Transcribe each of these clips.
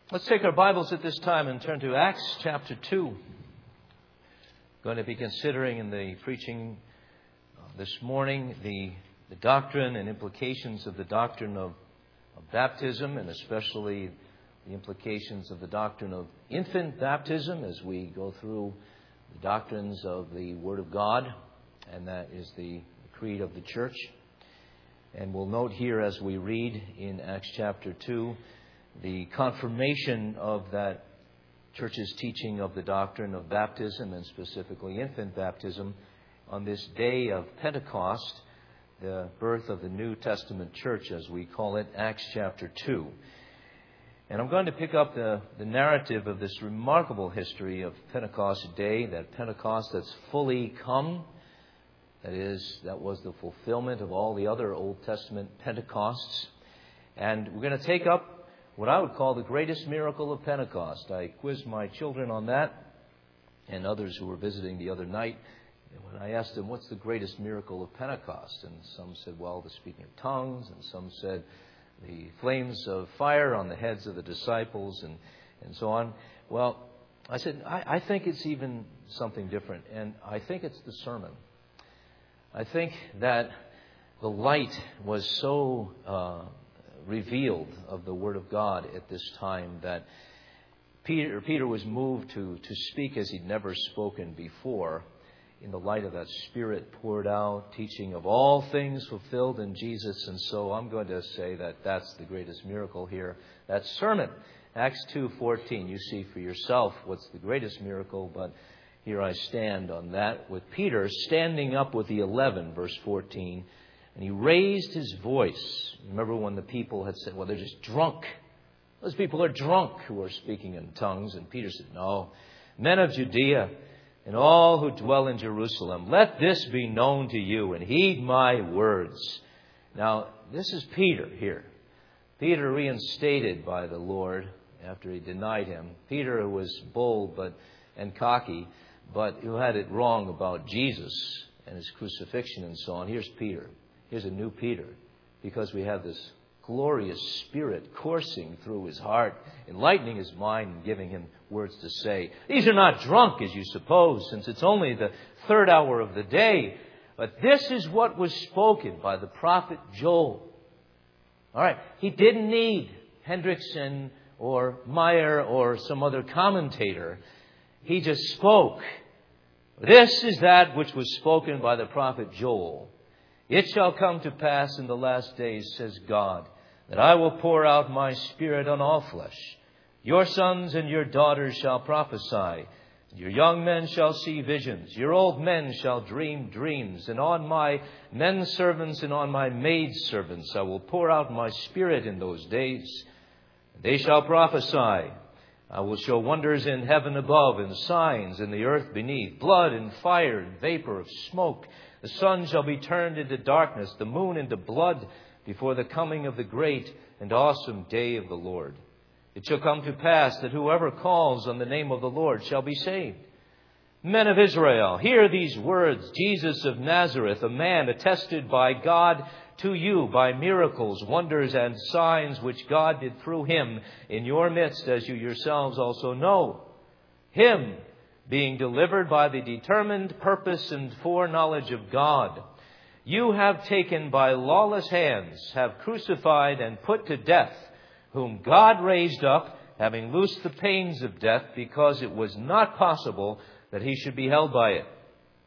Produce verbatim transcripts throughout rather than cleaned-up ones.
Let's take our Bibles at this time and turn to Acts chapter two. I'm going to be considering in the preaching this morning the, the doctrine and implications of the doctrine of, of baptism, and especially the implications of the doctrine of infant baptism as we go through the doctrines of the Word of God, and that is the creed of the church. And we'll note here as we read in Acts chapter two the confirmation of that church's teaching of the doctrine of baptism, and specifically infant baptism, on this day of Pentecost, the birth of the New Testament church, as we call it, Acts chapter two. And I'm going to pick up the, the narrative of this remarkable history of Pentecost Day, that Pentecost that's fully come. That is, that was the fulfillment of all the other Old Testament Pentecosts. And we're going to take up what I would call the greatest miracle of Pentecost. I quizzed my children on that and others who were visiting the other night. And when I asked them, what's the greatest miracle of Pentecost? And some said, well, the speaking of tongues. And some said, the flames of fire on the heads of the disciples, and, and so on. Well, I said, I, I think it's even something different. And I think it's the sermon. I think that the light was so Uh, revealed of the Word of God at this time that Peter, Peter was moved to, to speak as he'd never spoken before, in the light of that Spirit poured out, teaching of all things fulfilled in Jesus. And so I'm going to say that that's the greatest miracle here, that sermon. Acts two fourteen, you see for yourself what's the greatest miracle, but here I stand on that with Peter standing up with the eleven, verse fourteen. And he raised his voice. Remember when the people had said, well, they're just drunk. Those people are drunk who are speaking in tongues. And Peter said, no, men of Judea and all who dwell in Jerusalem, let this be known to you and heed my words. Now, this is Peter here. Peter reinstated by the Lord after he denied him. Peter, who was bold but and cocky, but who had it wrong about Jesus and his crucifixion and so on. Here's Peter. Here's a new Peter, because we have this glorious Spirit coursing through his heart, enlightening his mind and giving him words to say. These are not drunk, as you suppose, since it's only the third hour of the day. But this is what was spoken by the prophet Joel. All right, he didn't need Hendrickson or Meyer or some other commentator. He just spoke. This is that which was spoken by the prophet Joel. It shall come to pass in the last days, says God, that I will pour out my Spirit on all flesh. Your sons and your daughters shall prophesy. Your young men shall see visions. Your old men shall dream dreams. And on my men servants and on my maid servants I will pour out my Spirit in those days. They shall prophesy. I will show wonders in heaven above and signs in the earth beneath, blood and fire and vapor of smoke. The sun shall be turned into darkness, the moon into blood, before the coming of the great and awesome day of the Lord. It shall come to pass that whoever calls on the name of the Lord shall be saved. Men of Israel, hear these words. Jesus of Nazareth, a man attested by God to you by miracles, wonders, and signs which God did through him in your midst, as you yourselves also know. Him, being delivered by the determined purpose and foreknowledge of God, you have taken by lawless hands, have crucified and put to death, whom God raised up, having loosed the pains of death, because it was not possible that he should be held by it.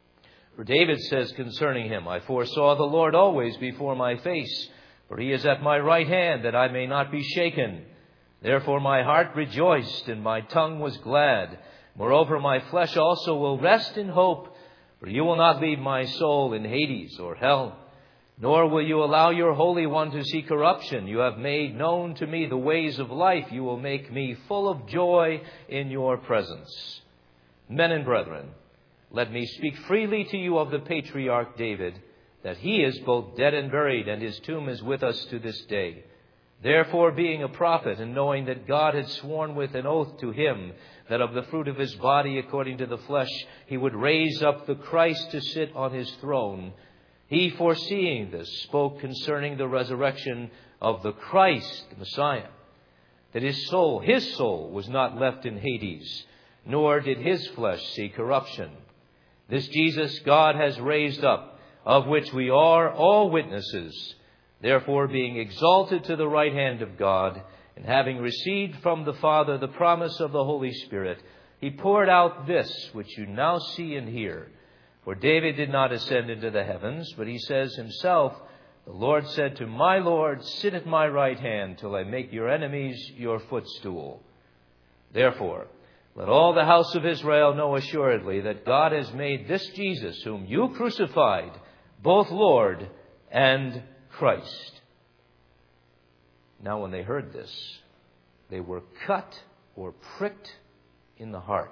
For David says concerning him, I foresaw the Lord always before my face, for he is at my right hand, that I may not be shaken. Therefore my heart rejoiced, and my tongue was glad. Moreover, my flesh also will rest in hope, for you will not leave my soul in Hades or hell, nor will you allow your Holy One to see corruption. You have made known to me the ways of life. You will make me full of joy in your presence. Men and brethren, let me speak freely to you of the patriarch David, that he is both dead and buried, and his tomb is with us to this day. Therefore, being a prophet, and knowing that God had sworn with an oath to him that of the fruit of his body, according to the flesh, he would raise up the Christ to sit on his throne, he, foreseeing this, spoke concerning the resurrection of the Christ, the Messiah, that his soul, his soul was not left in Hades, nor did his flesh see corruption. This Jesus God has raised up, of which we are all witnesses. Therefore, being exalted to the right hand of God, and having received from the Father the promise of the Holy Spirit, he poured out this which you now see and hear. For David did not ascend into the heavens, but he says himself, the Lord said to my Lord, sit at my right hand till I make your enemies your footstool. Therefore, let all the house of Israel know assuredly that God has made this Jesus, whom you crucified, both Lord and Christ. Now when they heard this, they were cut or pricked in the heart,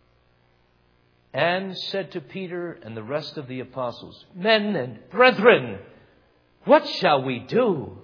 and said to Peter and the rest of the apostles, men and brethren, what shall we do?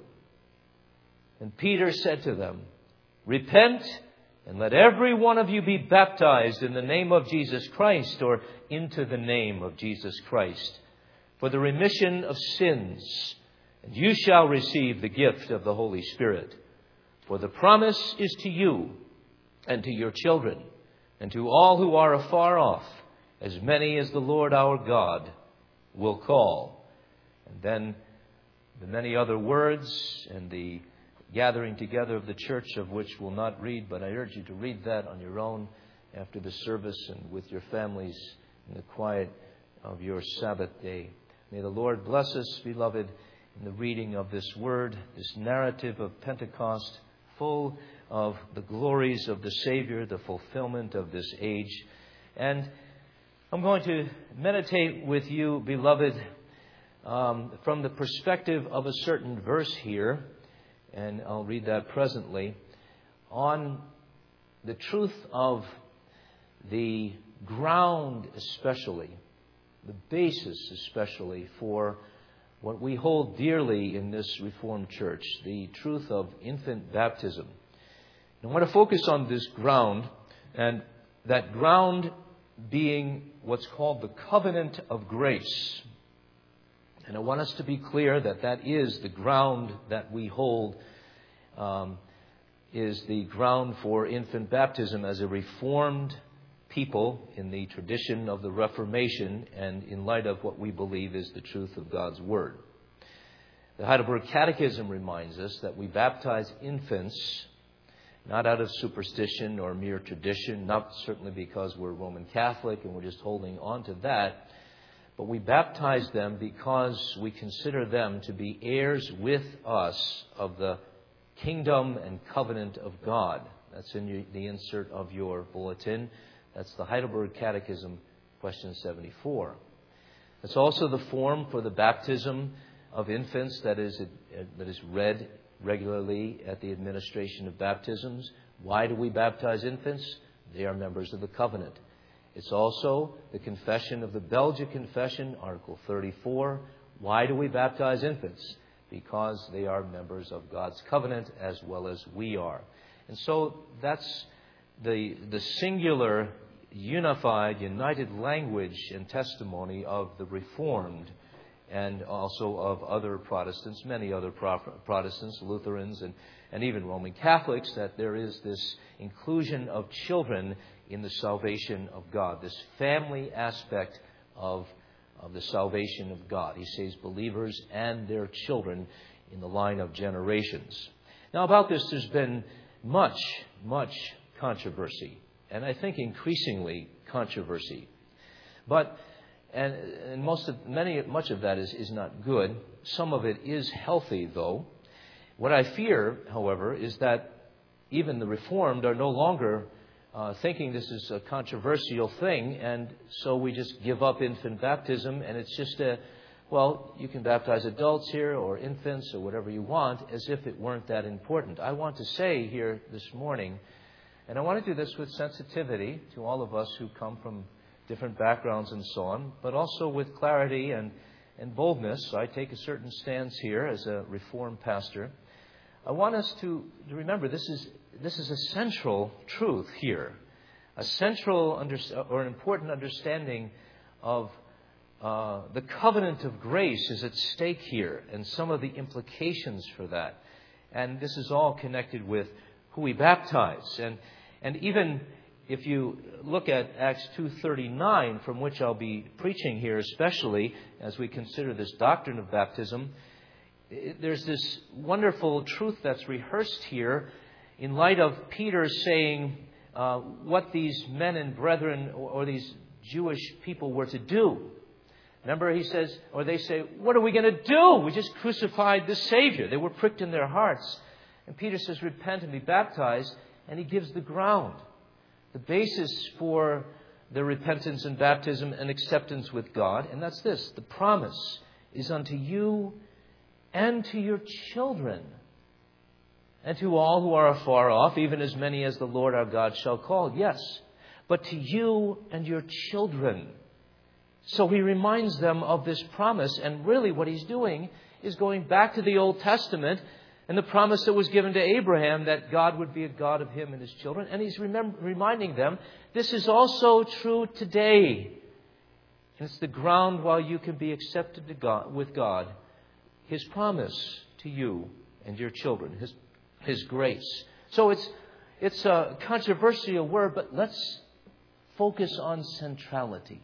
And Peter said to them, repent, and let every one of you be baptized in the name of Jesus Christ, or into the name of Jesus Christ, for the remission of sins, and you shall receive the gift of the Holy Spirit. For the promise is to you and to your children and to all who are afar off, as many as the Lord our God will call. And then the many other words and the gathering together of the church, of which we'll not read, but I urge you to read that on your own after the service and with your families in the quiet of your Sabbath day. May the Lord bless us, beloved, in the reading of this word, this narrative of Pentecost, full of the glories of the Savior, the fulfillment of this age. And I'm going to meditate with you, beloved, um, from the perspective of a certain verse here, and I'll read that presently, on the truth of the ground especially, the basis especially for what we hold dearly in this Reformed Church, the truth of infant baptism. And I want to focus on this ground, and that ground being what's called the covenant of grace. And I want us to be clear that that is the ground that we hold, um, is the ground for infant baptism as a Reformed people in the tradition of the Reformation and in light of what we believe is the truth of God's Word. The Heidelberg Catechism reminds us that we baptize infants not out of superstition or mere tradition, not certainly because we're Roman Catholic and we're just holding on to that, but we baptize them because we consider them to be heirs with us of the kingdom and covenant of God. That's in the insert of your bulletin. That's the Heidelberg Catechism, question seventy-four. It's also the form for the baptism of infants that is that is read regularly at the administration of baptisms. Why do we baptize infants? They are members of the covenant. It's also the confession of the Belgic Confession, Article thirty-four. Why do we baptize infants? Because they are members of God's covenant as well as we are. And so that's the the singular, unified, united language and testimony of the Reformed and also of other Protestants, many other Protestants, Lutherans, and, and even Roman Catholics, that there is this inclusion of children in the salvation of God, this family aspect of, of the salvation of God. He says believers and their children in the line of generations. Now about this there's been much, much controversy, and I think increasingly controversy. But And, and most of, many, much of that is, is not good. Some of it is healthy, though. What I fear, however, is that even the Reformed are no longer uh, thinking this is a controversial thing, and so we just give up infant baptism, and it's just a, well, you can baptize adults here or infants or whatever you want, as if it weren't that important. I want to say here this morning, and I want to do this with sensitivity to all of us who come from different backgrounds and so on, but also with clarity and, and boldness. I take a certain stance here as a Reformed pastor. I want us to, to remember this is this is a central truth here, a central under, or an important understanding of uh, the covenant of grace is at stake here, and some of the implications for that. And this is all connected with who we baptize. And, and even if you look at Acts two thirty-nine, from which I'll be preaching here especially as we consider this doctrine of baptism, there's this wonderful truth that's rehearsed here in light of Peter saying uh, what these men and brethren or, or these Jewish people were to do. Remember, he says, or they say, what are we going to do? We just crucified the Savior. They were pricked in their hearts. And Peter says, repent and be baptized. And he gives the ground, the basis for their repentance and baptism and acceptance with God. And that's this: the promise is unto you and to your children, and to all who are afar off, even as many as the Lord our God shall call. Yes, but to you and your children. So he reminds them of this promise. And really what he's doing is going back to the Old Testament and the promise that was given to Abraham that God would be a God of him and his children. And he's remember, reminding them this is also true today. And it's the ground while you can be accepted to God, with God. His promise to you and your children. His, his grace. So it's, it's a controversial word, but let's focus on centrality.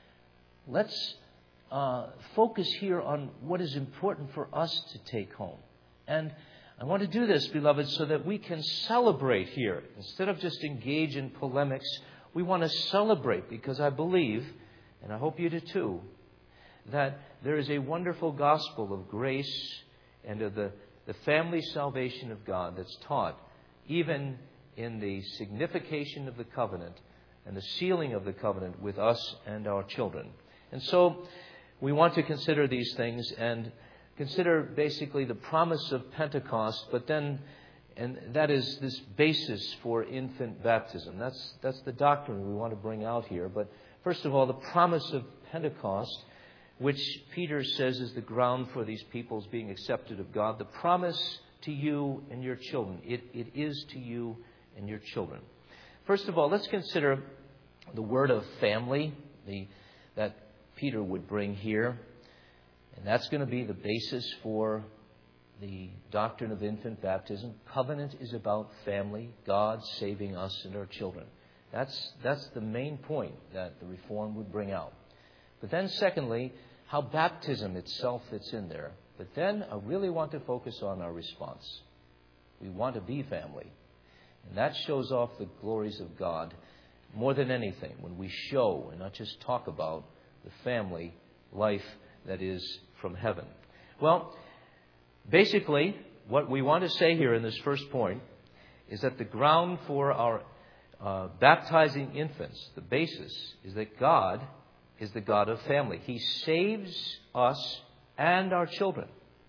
Let's uh, focus here on what is important for us to take home. And I want to do this, beloved, so that we can celebrate here. Instead of just engage in polemics, we want to celebrate, because I believe, and I hope you do too, that there is a wonderful gospel of grace and of the, the family salvation of God that's taught even in the signification of the covenant and the sealing of the covenant with us and our children. And so we want to consider these things and consider basically the promise of Pentecost, but then, and that is this basis for infant baptism. That's, that's the doctrine we want to bring out here. But first of all, the promise of Pentecost, which Peter says is the ground for these peoples being accepted of God. The promise to you and your children. It, it is to you and your children. First of all, let's consider the word of family the, that Peter would bring here. And that's going to be the basis for the doctrine of infant baptism. Covenant is about family, God saving us and our children. That's, that's the main point that the Reform would bring out. But then secondly, how baptism itself fits in there. But then I really want to focus on our response. We want to be family. And that shows off the glories of God more than anything when we show and not just talk about the family life that is from heaven. Well, basically, what we want to say here in this first point is that the ground for our uh, baptizing infants, the basis, is that God is the God of family. He saves us and our children.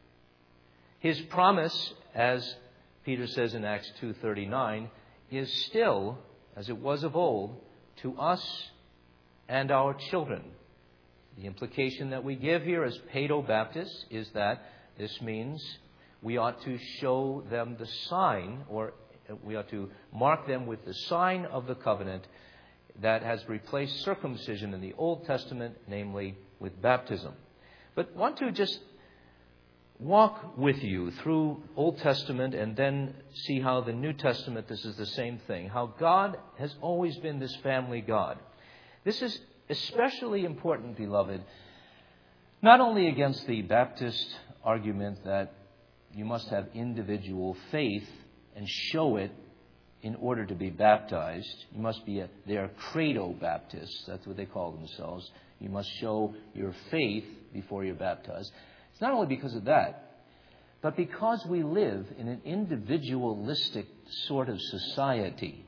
His promise, as Peter says in Acts two thirty-nine, is still, as it was of old, to us and our children. The implication that we give here as paedobaptists is that this means we ought to show them the sign, or we ought to mark them with the sign of the covenant that has replaced circumcision in the Old Testament, namely with baptism. But want to just walk with you through Old Testament and then see how the New Testament, this is the same thing. How God has always been this family God. This is especially important, beloved, not only against the Baptist argument that you must have individual faith and show it in order to be baptized. You must be a, they are credo Baptists. That's what they call themselves. You must show your faith before you're baptized. It's not only because of that, but because we live in an individualistic sort of society.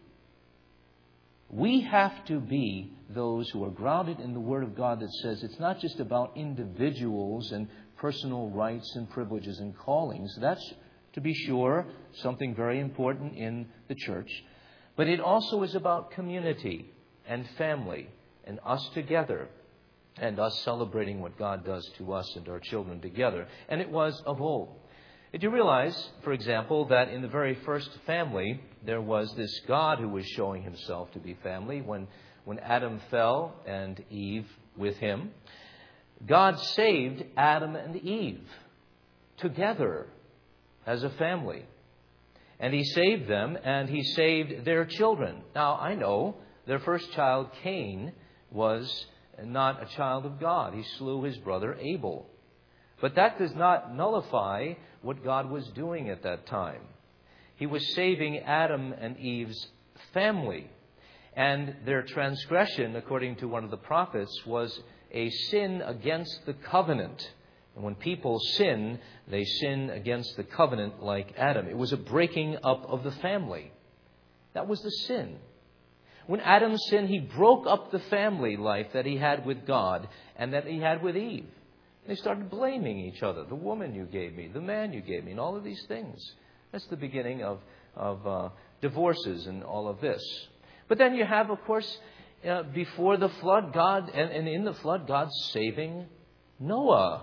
We have to be those who are grounded in the Word of God that says it's not just about individuals and personal rights and privileges and callings. That's, to be sure, something very important in the church. But it also is about community and family and us together and us celebrating what God does to us and our children together. And it was of old. Did you realize, for example, that in the very first family, there was this God who was showing himself to be family when, when Adam fell and Eve with him? God saved Adam and Eve together as a family. And He saved them, and He saved their children. Now, I know their first child, Cain, was not a child of God. He slew his brother Abel. But that does not nullify what God was doing at that time. He was saving Adam and Eve's family. And their transgression, according to one of the prophets, was a sin against the covenant. And when people sin, they sin against the covenant like Adam. It was a breaking up of the family. That was the sin. When Adam sinned, he broke up the family life that he had with God and that he had with Eve. They started blaming each other. The woman you gave me, the man you gave me, and all of these things. That's the beginning of, of uh, divorces and all of this. But then you have, of course, uh, before the flood, God, and, and in the flood, God saving Noah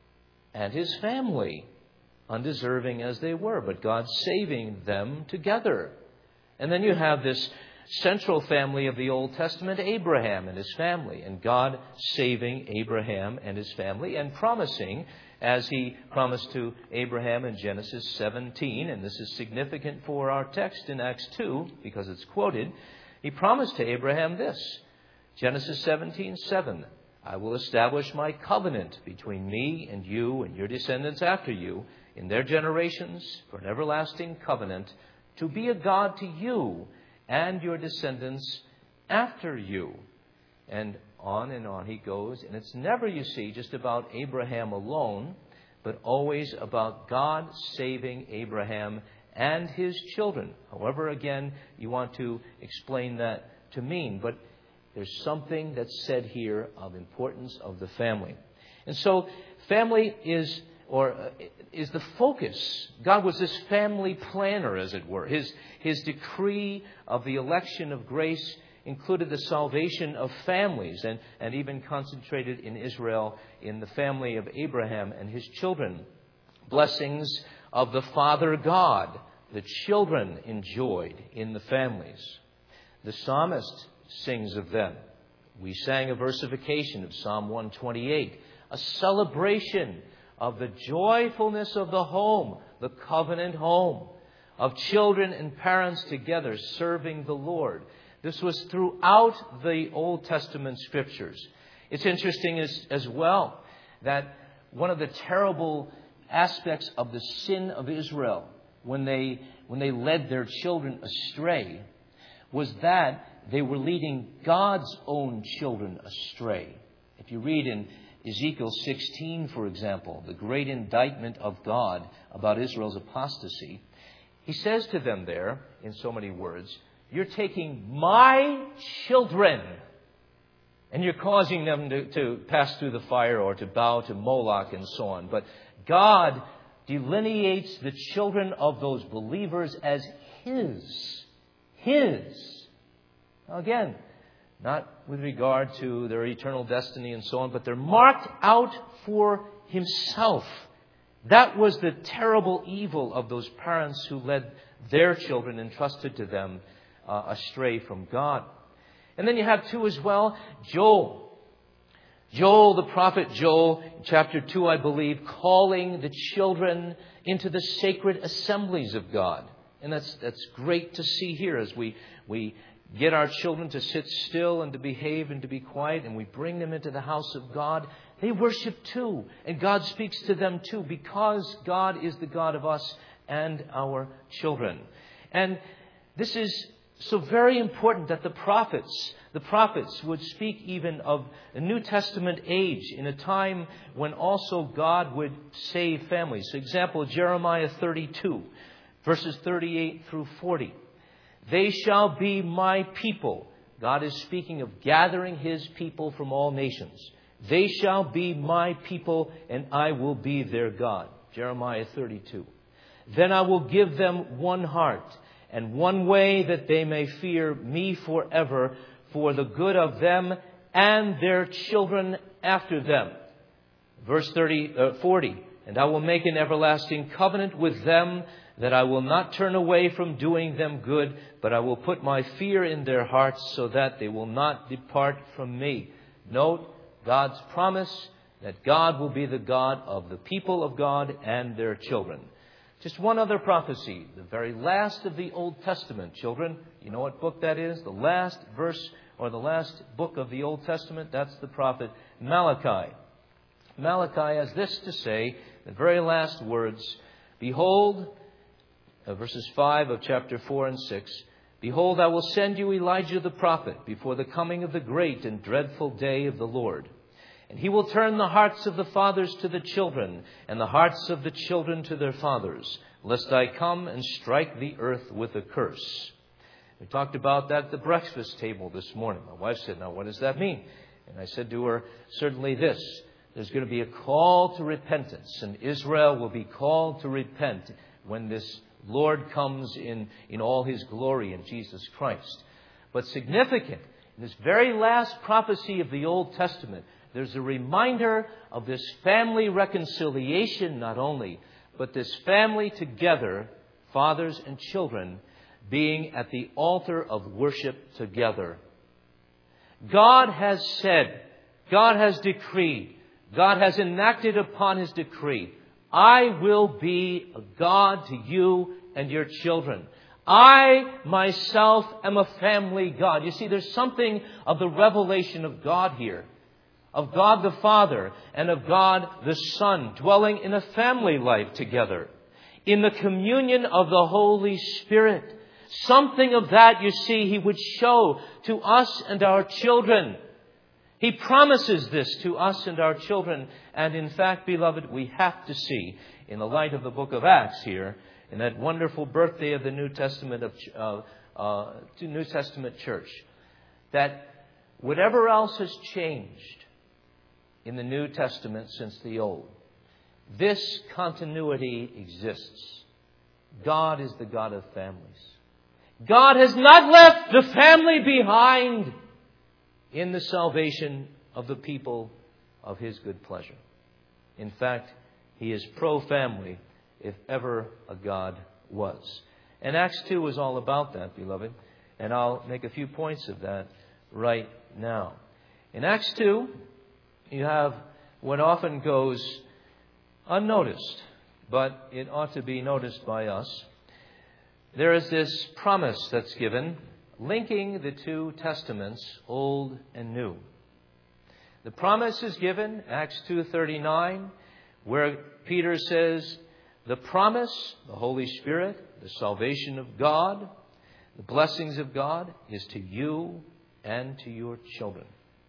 and his family, undeserving as they were, but God saving them together. And then you have this central family of the Old Testament, Abraham and his family, and God saving Abraham and his family and promising, as He promised to Abraham in Genesis seventeen, and this is significant for our text in Acts two because it's quoted. He promised to Abraham this, Genesis seventeen seven, I will establish my covenant between me and you and your descendants after you in their generations for an everlasting covenant to be a God to you and your descendants after you. And on and on he goes. And it's never, you see, just about Abraham alone, but always about God saving Abraham and his children. However, again, you want to explain that to mean. But there's something that's said here of importance of the family. And so family is or uh, is the focus. God was this family planner, as it were. His, his decree of the election of grace included the salvation of families and, and even concentrated in Israel in the family of Abraham and his children. Blessings of the Father God, the children enjoyed in the families. The psalmist sings of them. We sang a versification of Psalm one twenty-eight, a celebration of the joyfulness of the home, the covenant home, of children and parents together serving the Lord. This was throughout the Old Testament scriptures. It's interesting as, as well that one of the terrible aspects of the sin of Israel when they, when they led their children astray was that they were leading God's own children astray. If you read in Ezekiel sixteen, for example, the great indictment of God about Israel's apostasy, He says to them there, in so many words, you're taking my children and you're causing them to, to pass through the fire or to bow to Moloch and so on. But God delineates the children of those believers as His. His. Now again, not with regard to their eternal destiny and so on, but they're marked out for Himself. That was the terrible evil of those parents who led their children entrusted to them uh, astray from God. And then you have too as well, Joel. Joel, the prophet Joel, chapter two, I believe, calling the children into the sacred assemblies of God. And that's that's great to see here as we we get our children to sit still and to behave and to be quiet, and we bring them into the house of God. They worship too, and God speaks to them too, because God is the God of us and our children. And this is so very important that the prophets, the prophets would speak even of a New Testament age in a time when also God would save families. For example, Jeremiah thirty-two, verses thirty-eight through forty. They shall be my people. God is speaking of gathering His people from all nations. They shall be my people, and I will be their God. Jeremiah thirty-two. Then I will give them one heart and one way, that they may fear me forever, for the good of them and their children after them. Verse thirty, uh, forty. And I will make an everlasting covenant with them, that I will not turn away from doing them good, but I will put my fear in their hearts, so that they will not depart from me. Note God's promise that God will be the God of the people of God and their children. Just one other prophecy, the very last of the Old Testament. Children, you know what book that is? The last verse or the last book of the Old Testament, that's the prophet Malachi. Malachi has this to say, the very last words, Behold, uh, verses five of chapter four and six, Behold, I will send you Elijah the prophet before the coming of the great and dreadful day of the Lord. And he will turn the hearts of the fathers to the children, and the hearts of the children to their fathers, lest I come and strike the earth with a curse. We talked about that at the breakfast table this morning. My wife said, now what does that mean? And I said to her, certainly this. There's going to be a call to repentance, and Israel will be called to repent when this Lord comes in, in all His glory in Jesus Christ. But significant, in this very last prophecy of the Old Testament, there's a reminder of this family reconciliation not only, but this family together, fathers and children, being at the altar of worship together. God has said, God has decreed, God has enacted upon His decree, I will be a God to you and your children. I myself am a family God. You see, there's something of the revelation of God here. Of God the Father and of God the Son dwelling in a family life together. In the communion of the Holy Spirit. Something of that, you see, He would show to us and our children. He promises this to us and our children. And in fact, beloved, we have to see, in the light of the book of Acts here, in that wonderful birthday of the New Testament of uh, uh, New Testament church, that whatever else has changed in the New Testament since the Old, this continuity exists. God is the God of families. God has not left the family behind in the salvation of the people of His good pleasure. In fact, He is pro-family, if ever a God was. And Acts two is all about that, beloved. And I'll make a few points of that right now. In Acts two, you have what often goes unnoticed, but it ought to be noticed by us. There is this promise that's given, linking the two testaments, Old and New. The promise is given, Acts two thirty-nine, where Peter says, the promise, the Holy Spirit, the salvation of God, the blessings of God is to you and to your children.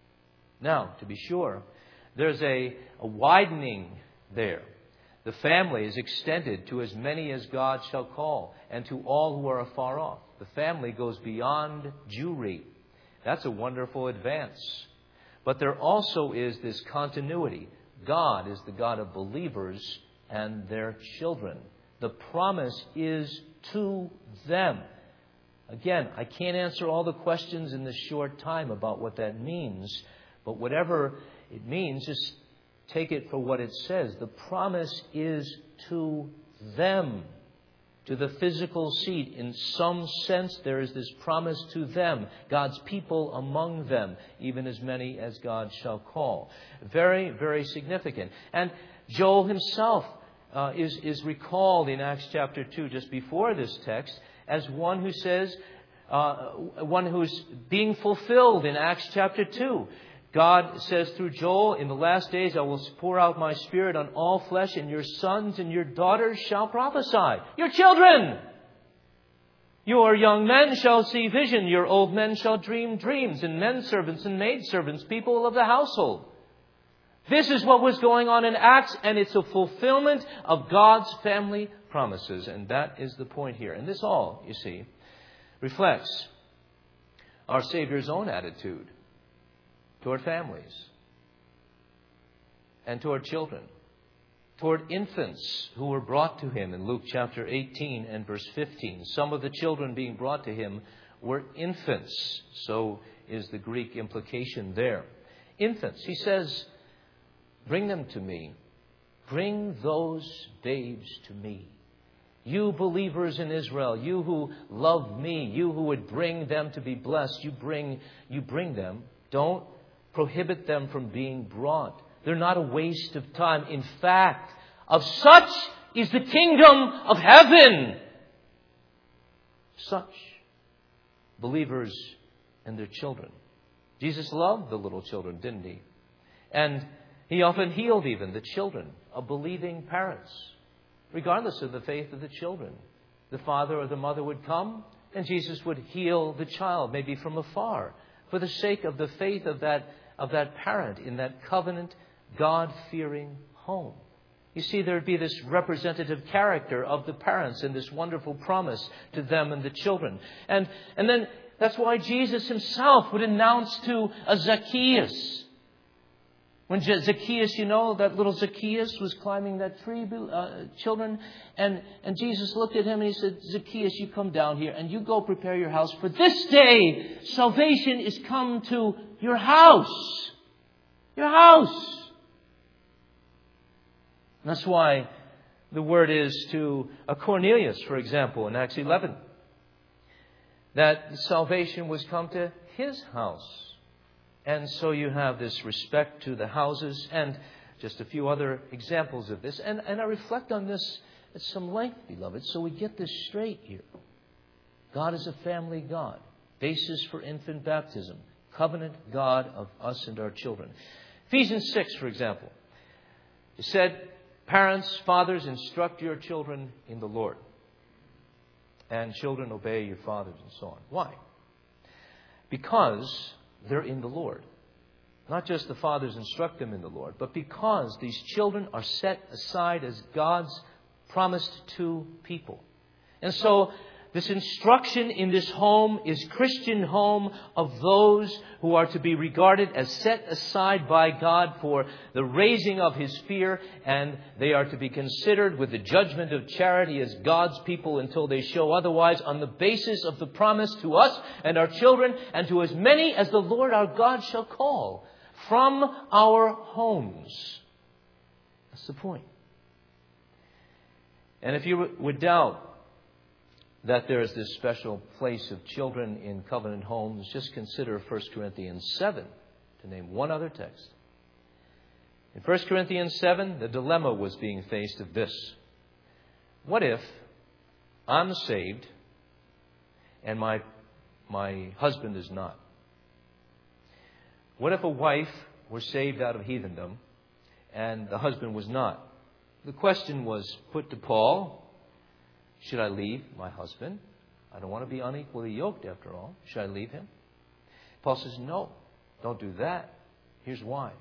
Now, to be sure, there's a, a widening there. The family is extended to as many as God shall call, and to all who are afar off. The family goes beyond Jewry. That's a wonderful advance. But there also is this continuity. God is the God of believers and their children. The promise is to them. Again, I can't answer all the questions in this short time about what that means. But whatever it means, just take it for what it says. The promise is to them, to the physical seed. In some sense, there is this promise to them, God's people among them, even as many as God shall call. Very, very significant. And Joel himself uh, is, is recalled in Acts chapter two, just before this text, as one who says, uh, one who's being fulfilled in Acts chapter two. God says through Joel, in the last days I will pour out my Spirit on all flesh, and your sons and your daughters shall prophesy. Your children! Your young men shall see vision. Your old men shall dream dreams. And men servants and maid servants, people of the household. This is what was going on in Acts, and it's a fulfillment of God's family promises. And that is the point here. And this all, you see, reflects our Savior's own attitude toward families and toward children, toward infants who were brought to Him in Luke chapter eighteen and verse fifteen. Some of the children being brought to Him were infants. So is the Greek implication there. Infants. He says, bring them to me. Bring those babes to me. You believers in Israel, you who love me, you who would bring them to be blessed, you bring, you bring them. Don't prohibit them from being brought. They're not a waste of time. In fact, of such is the kingdom of heaven. Such believers and their children. Jesus loved the little children, didn't he? And he often healed even the children of believing parents, regardless of the faith of the children. The father or the mother would come, and Jesus would heal the child, maybe from afar, for the sake of the faith of that, of that parent in that covenant, God-fearing home. You see, there would be this representative character of the parents and this wonderful promise to them and the children. And, and then that's why Jesus himself would announce to a Zacchaeus. When Zacchaeus, you know, that little Zacchaeus was climbing that tree, uh, children, and, and Jesus looked at him and he said, Zacchaeus, you come down here and you go prepare your house. For this day, salvation is come to your house. Your house. And that's why the word is to a Cornelius, for example, in Acts eleven, that salvation was come to his house. And so you have this respect to the houses and just a few other examples of this. And, and I reflect on this at some length, beloved, so we get this straight here. God is a family God. Basis for infant baptism. Covenant God of us and our children. Ephesians six, for example. It said, parents, fathers, instruct your children in the Lord. And children, obey your fathers and so on. Why? Because they're in the Lord. Not just the fathers instruct them in the Lord, but because these children are set aside as God's promised to people. And so this instruction in this home is Christian home of those who are to be regarded as set aside by God for the raising of His fear, and they are to be considered with the judgment of charity as God's people until they show otherwise, on the basis of the promise to us and our children and to as many as the Lord our God shall call from our homes. That's the point. And if you would doubt that there is this special place of children in covenant homes, just consider First Corinthians seven, to name one other text. In First Corinthians seven, the dilemma was being faced of this. What if I'm saved and my, my husband is not? What if a wife were saved out of heathendom and the husband was not? The question was put to Paul. Should I leave my husband? I don't want to be unequally yoked after all. Should I leave him? Paul says, no, don't do that. Here's why.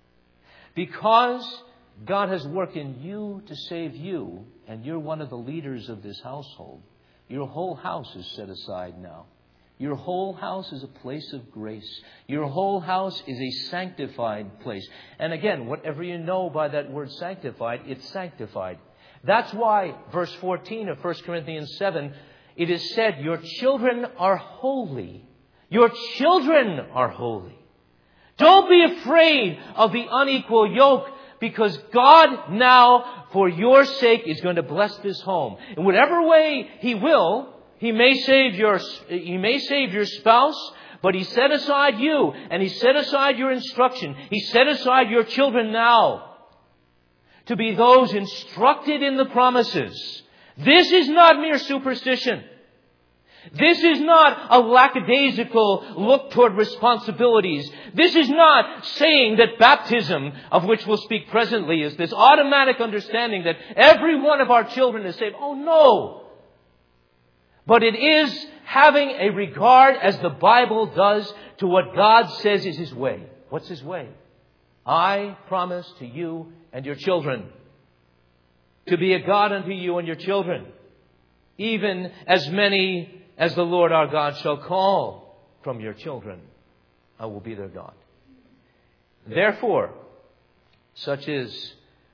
Because God has worked in you to save you, and you're one of the leaders of this household, your whole house is set aside now. Your whole house is a place of grace. Your whole house is a sanctified place. And again, whatever you know by that word sanctified, it's sanctified. That's why, verse fourteen of First Corinthians seven, it is said, your children are holy. Your children are holy. Don't be afraid of the unequal yoke, because God now, for your sake, is going to bless this home. In whatever way He will, He may save your, He may save your spouse, but He set aside you, and He set aside your instruction. He set aside your children now to be those instructed in the promises. This is not mere superstition. This is not a lackadaisical look toward responsibilities. This is not saying that baptism, of which we'll speak presently, is this automatic understanding that every one of our children is saved. Oh no! But it is having a regard, as the Bible does, to what God says is His way. What's His way? I promise to you and your children to be a God unto you and your children, even as many as the Lord our God shall call from your children. I will be their God. Therefore, such is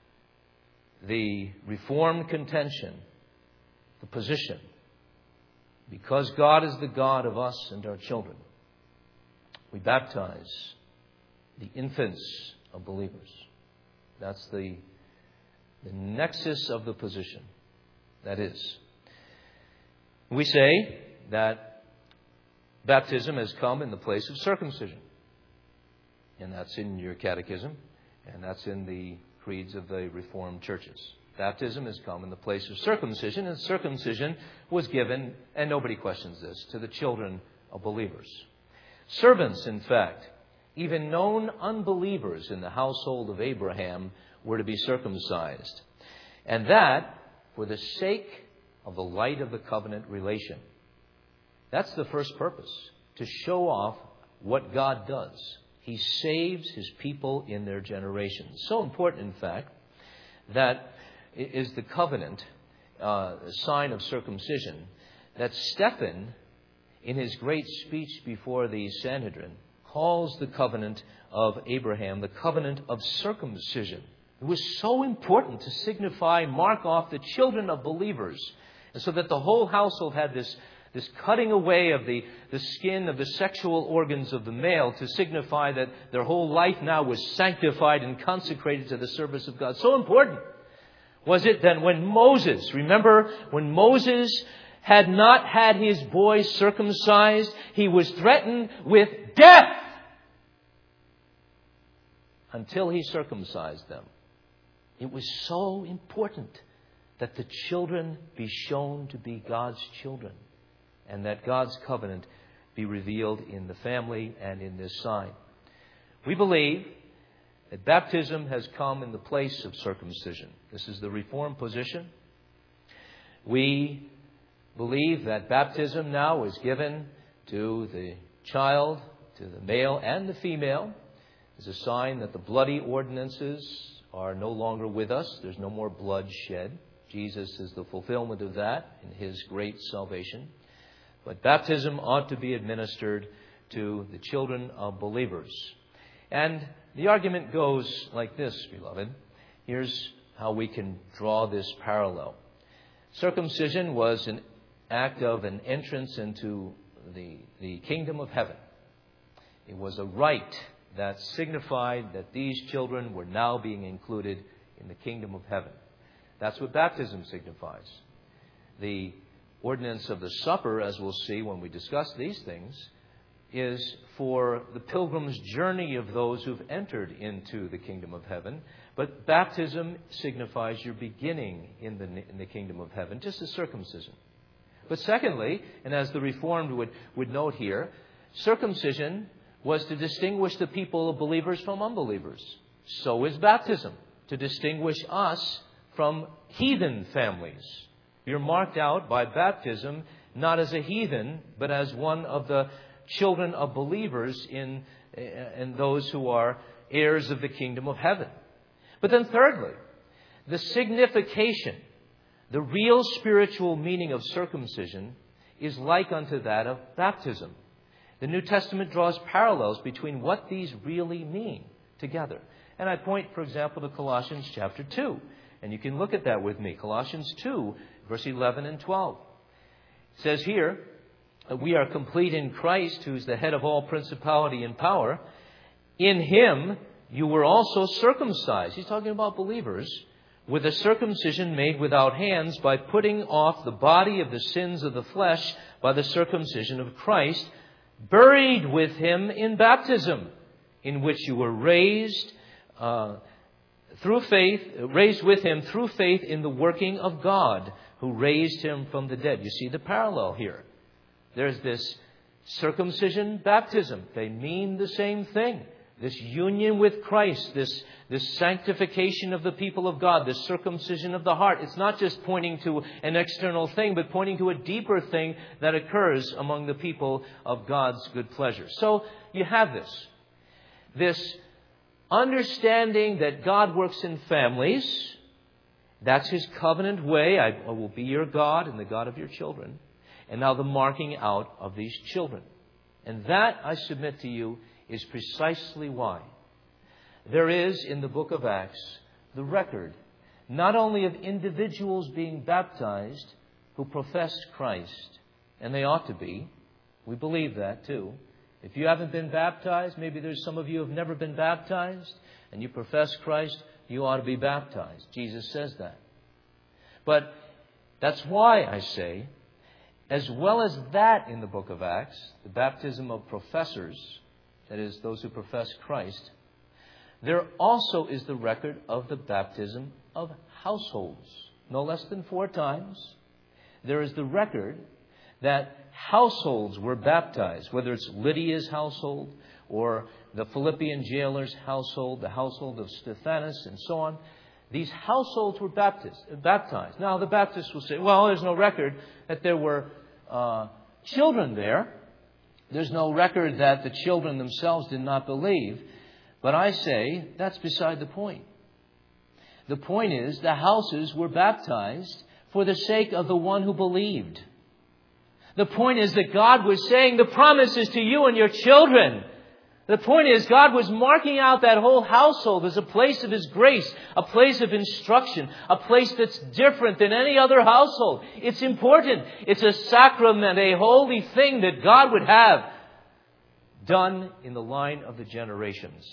the Reformed contention, the position. Because God is the God of us and our children, we baptize the infants of believers. That's the, the nexus of the position. That is, we say that baptism has come in the place of circumcision. And that's in your catechism. And that's in the creeds of the Reformed churches. Baptism has come in the place of circumcision, and circumcision was given, and nobody questions this, to the children of believers. Servants, in fact, even known unbelievers in the household of Abraham, were to be circumcised. And that for the sake of the light of the covenant relation. That's the first purpose, to show off what God does. He saves His people in their generations. So important, in fact, that is the covenant, uh, sign of circumcision, that Stephen, in his great speech before the Sanhedrin, calls the covenant of Abraham the covenant of circumcision. It was so important to signify, mark off the children of believers, and so that the whole household had this, this cutting away of the, the skin of the sexual organs of the male to signify that their whole life now was sanctified and consecrated to the service of God. So important was it that when Moses, remember when Moses had not had his boys circumcised, he was threatened with death until he circumcised them. It was so important that the children be shown to be God's children, and that God's covenant be revealed in the family and in this sign. We believe that baptism has come in the place of circumcision. This is the Reformed position. We believe that baptism now is given to the child, to the male and the female, as a sign that the bloody ordinances are no longer with us. There's no more blood shed. Jesus is the fulfillment of that in His great salvation. But baptism ought to be administered to the children of believers. And the argument goes like this, beloved. Here's how we can draw this parallel. Circumcision was an act of an entrance into the, the kingdom of heaven. It was a rite that signified that these children were now being included in the kingdom of heaven. That's what baptism signifies. The ordinance of the supper, as we'll see when we discuss these things, is for the pilgrim's journey of those who've entered into the kingdom of heaven. But baptism signifies your beginning in the, in the kingdom of heaven, just as circumcision. But secondly, and as the Reformed would, would note here, circumcision was to distinguish the people of believers from unbelievers. So is baptism, to distinguish us from heathen families. You're marked out by baptism not as a heathen, but as one of the children of believers in, in those who are heirs of the kingdom of heaven. But then thirdly, the signification, the real spiritual meaning of circumcision is like unto that of baptism. The New Testament draws parallels between what these really mean together. And I point, for example, to Colossians chapter two. And you can look at that with me. Colossians two, verse eleven and twelve. It says here, we are complete in Christ, who is the head of all principality and power. In Him you were also circumcised. He's talking about believers. With a circumcision made without hands, by putting off the body of the sins of the flesh by the circumcision of Christ, buried with Him in baptism, in which you were raised uh, through faith, raised with Him through faith in the working of God, who raised Him from the dead. You see the parallel here. There's this circumcision, baptism. They mean the same thing. This union with Christ, this, this sanctification of the people of God, this circumcision of the heart. It's not just pointing to an external thing, but pointing to a deeper thing that occurs among the people of God's good pleasure. So you have this. This understanding that God works in families. That's His covenant way. I will be your God and the God of your children. And now the marking out of these children. And that, I submit to you, is precisely why there is in the book of Acts the record not only of individuals being baptized who profess Christ, and they ought to be. We believe that too. If you haven't been baptized, maybe there's some of you who have never been baptized, and you profess Christ, you ought to be baptized. Jesus says that. But that's why I say, as well as that in the book of Acts, the baptism of professors, that is, those who profess Christ, there also is the record of the baptism of households. No less than four times, there is the record that households were baptized, whether it's Lydia's household or the Philippian jailer's household, the household of Stephanus, and so on. These households were baptized. baptized. Now, the Baptists will say, well, there's no record that there were uh, children there. There's no record that the children themselves did not believe. But I say that's beside the point. The point is the houses were baptized for the sake of the one who believed. The point is that God was saying the promise is to you and your children. The point is God was marking out that whole household as a place of His grace, a place of instruction, a place that's different than any other household. It's important. It's a sacrament, a holy thing that God would have done in the line of the generations.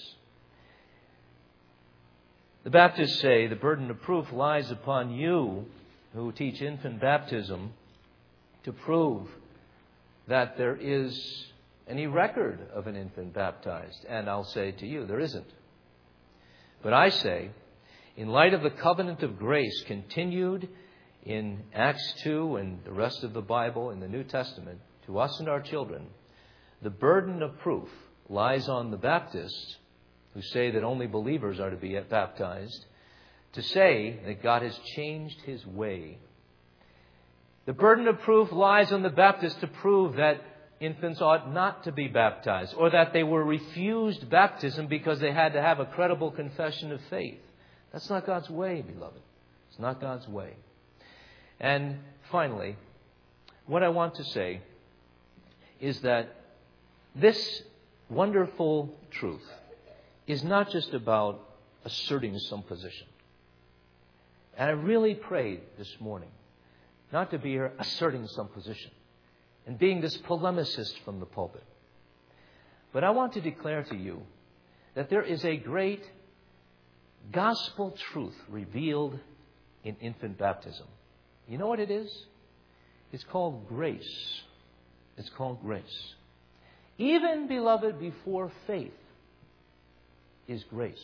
The Baptists say the burden of proof lies upon you who teach infant baptism to prove that there is any record of an infant baptized. And I'll say to you, there isn't. But I say, in light of the covenant of grace continued in Acts two and the rest of the Bible in the New Testament, to us and our children, the burden of proof lies on the Baptists who say that only believers are to be baptized, to say that God has changed His way. The burden of proof lies on the Baptists to prove that infants ought not to be baptized, or that they were refused baptism because they had to have a credible confession of faith. That's not God's way, beloved. It's not God's way. And finally, what I want to say is that this wonderful truth is not just about asserting some position. And I really prayed this morning not to be here asserting some position and being this polemicist from the pulpit. But I want to declare to you that there is a great gospel truth revealed in infant baptism. You know what it is? It's called grace. It's called grace. Even, beloved, before faith is grace.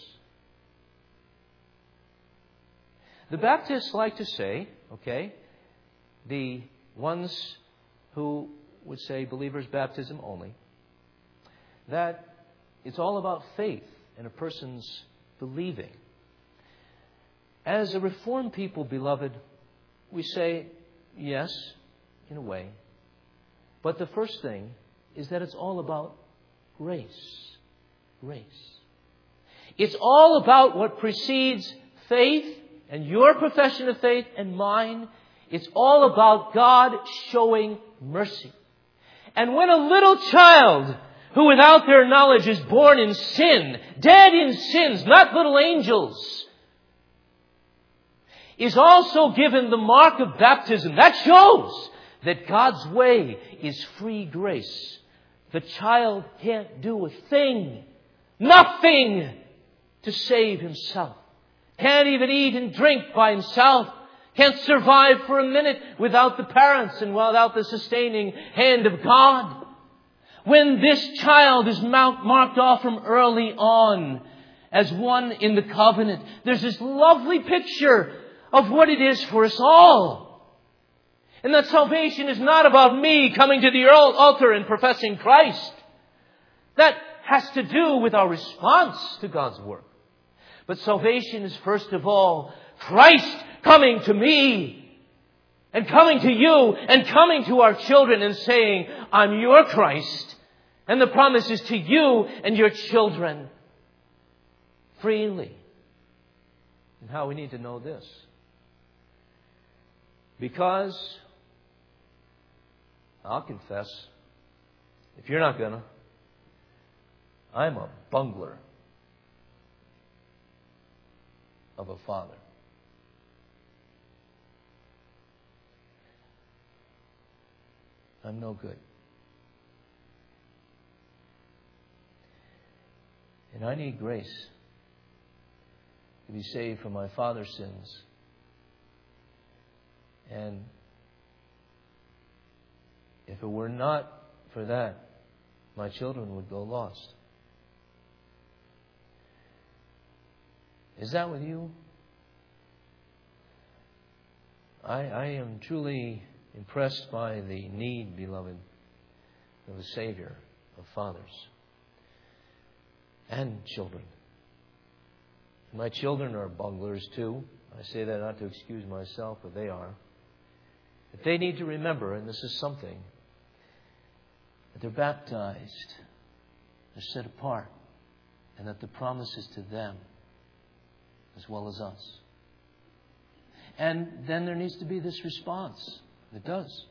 The Baptists like to say, okay, the ones who would say believers' baptism only, that it's all about faith and a person's believing. As a Reformed people, beloved, we say, yes, in a way. But the first thing is that it's all about grace. Grace. It's all about what precedes faith and your profession of faith and mine. It's all about God showing mercy. And when a little child who without their knowledge is born in sin, dead in sins, not little angels, is also given the mark of baptism, that shows that God's way is free grace. The child can't do a thing, nothing to save himself. Can't even eat and drink by himself. Can't survive for a minute without the parents and without the sustaining hand of God. When this child is marked off from early on as one in the covenant, there's this lovely picture of what it is for us all. And that salvation is not about me coming to the altar and professing Christ. That has to do with our response to God's work. But salvation is first of all Christ coming to me and coming to you and coming to our children and saying, I'm your Christ. And the promise is to you and your children freely. And how we need to know this. Because, I'll confess, if you're not gonna, I'm a bungler of a father. I'm no good. And I need grace to be saved from my father's sins. And if it were not for that, my children would go lost. Is that with you? I, I am truly impressed by the need, beloved, of a Savior, of fathers and children. My children are bunglers too. I say that not to excuse myself, but they are. But they need to remember, and this is something, that they're baptized, they're set apart, and that the promise is to them as well as us. And then there needs to be this response. It does.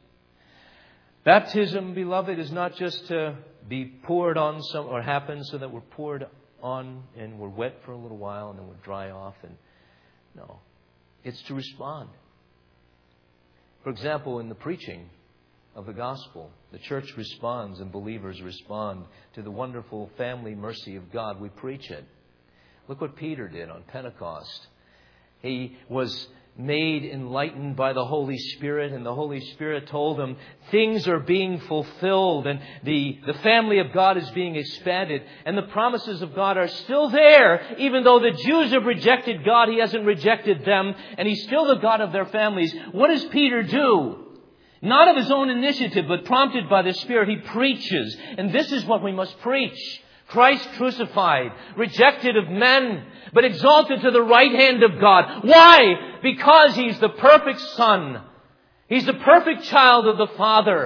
Baptism, beloved, is not just to be poured on some, or happen so that we're poured on and we're wet for a little while and then we're dry off. And no, it's to respond. For example, in the preaching of the gospel, the church responds and believers respond to the wonderful family mercy of God. We preach it. Look what Peter did on Pentecost. He was made enlightened by the Holy Spirit, and the Holy Spirit told him things are being fulfilled and the, the family of God is being expanded, and the promises of God are still there. Even though the Jews have rejected God, He hasn't rejected them, and He's still the God of their families. What does Peter do? Not of his own initiative, but prompted by the Spirit, he preaches. And this is what we must preach. Christ crucified, rejected of men, but exalted to the right hand of God. Why? Because He's the perfect Son. He's the perfect child of the Father.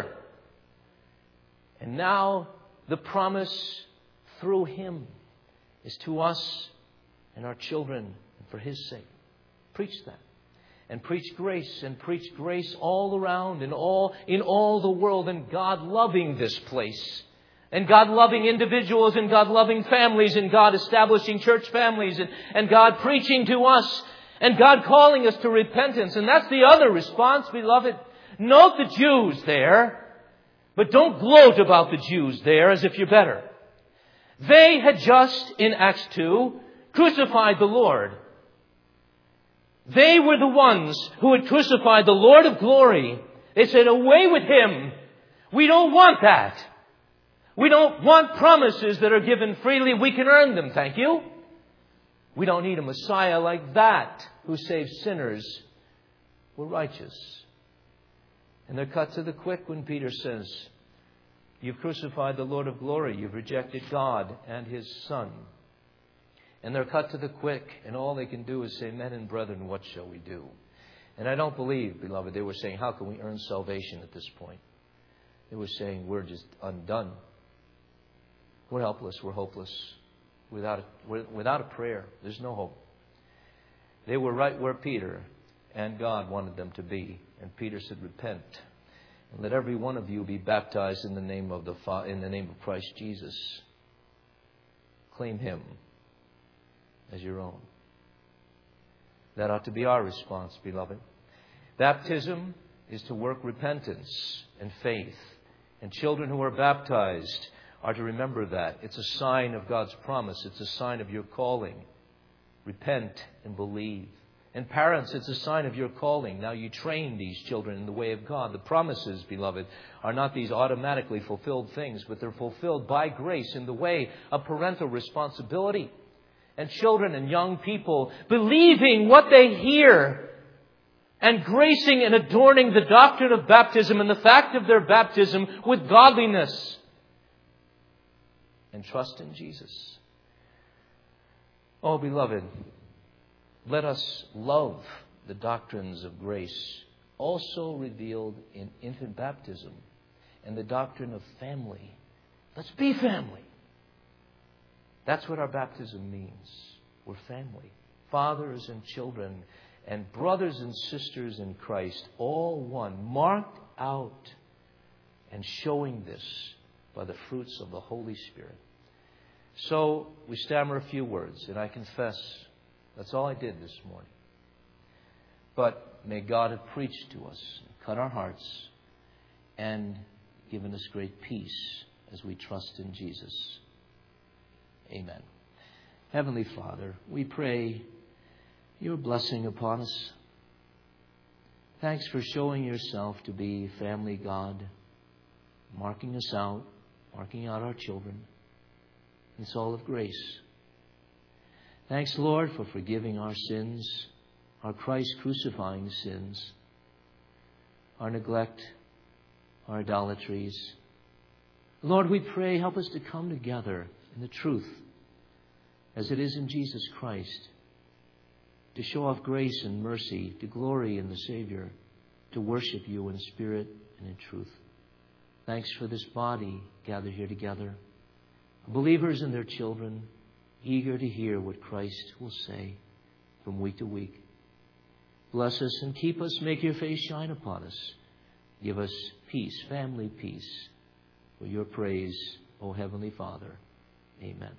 And now the promise through Him is to us and our children, and for His sake. Preach that. And preach grace, and preach grace all around and all in all the world, and God loving this place. And God loving individuals, and God loving families, and God establishing church families, and, and God preaching to us, and God calling us to repentance. And that's the other response, beloved. Note the Jews there, but don't gloat about the Jews there as if you're better. They had just, in Acts two, crucified the Lord. They were the ones who had crucified the Lord of glory. They said, away with Him. We don't want that. We don't want promises that are given freely. We can earn them, thank you. We don't need a Messiah like that who saves sinners. We're righteous. And they're cut to the quick when Peter says, you've crucified the Lord of glory. You've rejected God and His Son. And they're cut to the quick, and all they can do is say, men and brethren, what shall we do? And I don't believe, beloved, they were saying, how can we earn salvation at this point? They were saying, we're just undone. We're helpless. We're hopeless. Without a, we're, without a prayer, there's no hope. They were right where Peter and God wanted them to be. And Peter said, repent. And let every one of you be baptized in the name of the in the name of Christ Jesus. Claim Him as your own. That ought to be our response, beloved. Baptism is to work repentance and faith. And children who are baptized are to remember that. It's a sign of God's promise. It's a sign of your calling. Repent and believe. And parents, it's a sign of your calling. Now you train these children in the way of God. The promises, beloved, are not these automatically fulfilled things, but they're fulfilled by grace in the way of parental responsibility. And children and young people believing what they hear and gracing and adorning the doctrine of baptism and the fact of their baptism with godliness. And trust in Jesus. Oh, beloved, let us love the doctrines of grace also revealed in infant baptism and the doctrine of family. Let's be family. That's what our baptism means. We're family. Fathers and children and brothers and sisters in Christ, all one, marked out and showing this by the fruits of the Holy Spirit. So we stammer a few words, and I confess that's all I did this morning. But may God have preached to us, cut our hearts, and given us great peace as we trust in Jesus. Amen. Heavenly Father, we pray your blessing upon us. Thanks for showing yourself to be family God, marking us out, marking out our children. It's all of grace. Thanks, Lord, for forgiving our sins, our Christ crucifying sins, our neglect, our idolatries. Lord, we pray, help us to come together in the truth as it is in Jesus Christ, to show off grace and mercy, to glory in the Savior, to worship you in spirit and in truth. Thanks for this body gathered here together, believers and their children, eager to hear what Christ will say from week to week. Bless us and keep us. Make your face shine upon us. Give us peace, family peace, for your praise, O Heavenly Father. Amen.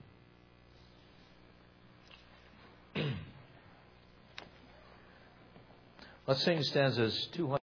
Let's sing stanzas two hundred.